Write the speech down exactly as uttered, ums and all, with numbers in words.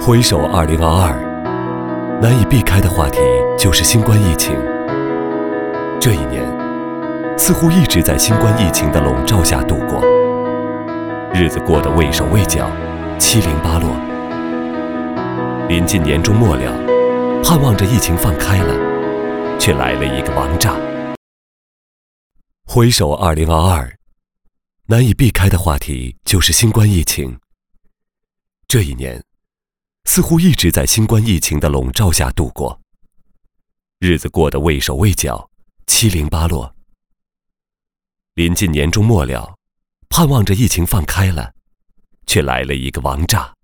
回首二零二二，难以避开的话题就是新冠疫情。这一年，似乎一直在新冠疫情的笼罩下度过，日子过得畏手畏脚，七零八落。临近年终末了，盼望着疫情放开了，却来了一个王炸。回首二零二二，难以避开的话题就是新冠疫情。这一年，似乎一直在新冠疫情的笼罩下度过，日子过得畏手畏脚，七零八落。临近年终末了，盼望着疫情放开了，却来了一个王炸。